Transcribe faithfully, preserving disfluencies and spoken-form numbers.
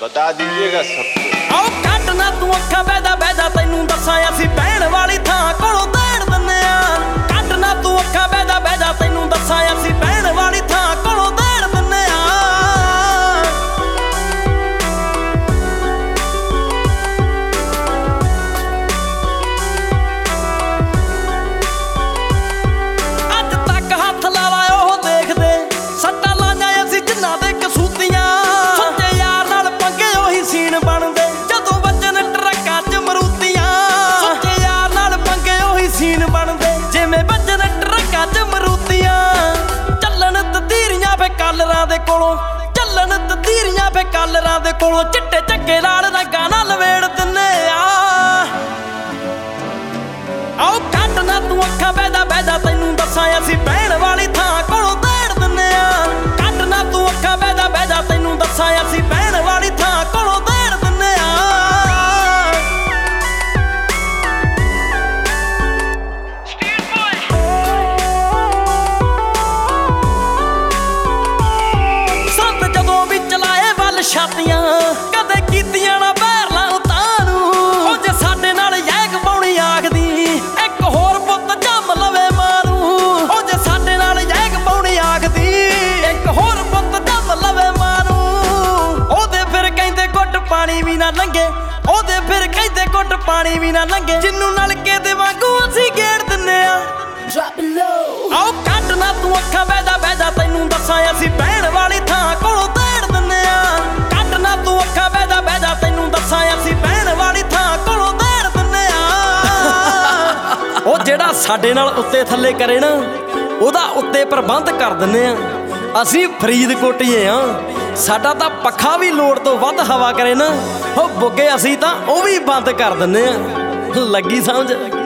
बता दीजिएगा सबको। आओ काटना तू अखा बैदा बैदा तैनू दसा असी बहन वाली थां कोलों देड़ दिन्ने आ। काटना तू अखा बैदा बैदा तैनू दसा असी बहन वाली थां कोलों देड़ दिन्ने आ। अज तक हथ ला ला ओह देखदे सट्टा लाइयां असी जिन्हां दे कसूतियां। सच्चे यार नाल पंगे ओही सीन बनदे जदों वजन ट्रक्कां च मरूतियां। सच्चे यार नाल पंगे ओही सीन बनदे जिवें वजन ट्रक्कां च मरूतियां। ਚੱਲਣ ਤਦੀਰੀਆਂ ਫੇ ਕਾਲਰਾਂ ਦੇ ਕੋਲੋਂ ਚੱਲਣ ਤਦੀਰੀਆਂ ਫੇ ਕਾਲਰਾਂ ਦੇ ਕੋਲੋਂ ਚਿੱਟੇ ਚੱਕੇ ਲਾਲ ਰੰਗਾਂ ਨਾਲ ਲਵੇੜ ਦਿੰਨੇ ਆ। ਆਓ ਕੱਟਣਾ ਤੂੰ ਅੱਖਾਂ ਬੈਦਾ ਬੈਦਾ ਤੈਨੂੰ ਦੱਸਾਂ ਅਸੀਂ ਬਹਿਣ ਵਾਲੀ ਥਾਂ ਕੋਲੋਂ ਦੇੜ ਦਿੰਨੇ ਆ। ਕੱਟਣਾ ਤੂੰ ਅੱਖਾਂ ਬੈਦਾ ਬੈਦਾ ਤੈਨੂੰ ਦੱਸਾਂ ਅਸੀਂ ਬਹਿਣ ਵਾਲੀ ਥਾਂ ਕੋਲੋਂ ਦੇੜ ਦਿੰਨੇ ਆ। ਸੰਤ ਜਦੋਂ ਵੀ ਚਲਾਏ ਵੱਲ ਛਾਤੀਆਂ ਕਦੇ ਕੀਤੀਆਂ ਨਾ ਬਹਿਰਲਾਂ ਉਤਾਂ ਨੂੰ। ਉਹ ਜੇ ਸਾਡੇ ਨਾਲ ਯੈਗ ਪਾਉਣੀ ਆਖਦੀ ਇੱਕ ਹੋਰ ਪੁੱਤ ਜੰਮ ਲਵੇ ਮਾਂ ਨੂੰ। ਉਹ ਜੇ ਸਾਡੇ ਨਾਲ ਯੈਗ ਪਾਉਣੀ ਆਖਦੀ ਇੱਕ ਹੋਰ ਪੁੱਤ ਜੰਮ ਲਵੇ ਮਾਂ ਨੂੰ। ਉਹਦੇ ਫਿਰ ਕਹਿੰਦੇ ਘੁੱਟ ਪਾਣੀ ਵੀ ਨਾ ਲੰਘੇ ਉਹਦੇ ਫਿਰ ਕਹਿੰਦੇ ਘੁੱਟ ਪਾਣੀ ਵੀ ਨਾ ਲੰਘੇ ਜਿੰਨੂੰ ਨਲਕੇ ਦੇ ਵਾਂਗੂ ਅਸੀਂ ਗੇੜ ਦਿੰਨੇ ਆ। ਆਓ ਕੱਟਣਾ ਤੂੰ ਅੱਖਾਂ ਬੈਦਾ ਬੈਦਾ ਤੈਨੂੰ ਦੱਸਾਂ ਅਸੀਂ ਬਹਿਣ ਵਾਲੀ ਥਾਂ ਕੋਲੋਂ ਦੇੜ ਦਿੰਨੇ ਆ। ਕੱਟਣਾ ਤੂੰ ਅੱਖਾਂ ਬੈਦਾ ਬੈਦਾ ਤੈਨੂੰ ਦੱਸਾਂ ਅਸੀਂ ਬਹਿਣ ਵਾਲੀ ਥਾਂ ਕੋਲੋਂ ਦੇੜ ਦਿੰਨੇ ਆ। ਉਹ ਜਿਹੜਾ ਸਾਡੇ ਨਾਲ ਉੱਤੇ ਥੱਲੇ ਕਰੇ ਨਾ ਉਹਦਾ ਉੱਤੇ ਪ੍ਰਬੰਧ ਕਰ ਦਿੰਨੇ ਆ। ਅਸੀਂ ਫਰੀਦਕੋਟੀਏ ਆ ਸਾਡਾ ਤਾਂ ਪੱਖਾ ਵੀ ਲੋੜ ਤੋਂ ਵੱਧ ਹਵਾ ਕਰੇ ਨਾ ਉਹ ਬੁੱਗੇ ਅਸੀਂ ਤਾਂ ਉਹ ਵੀ ਬੰਦ ਕਰ ਦਿੰਨੇ ਆ। ਲੱਗੀ ਸਮਝ।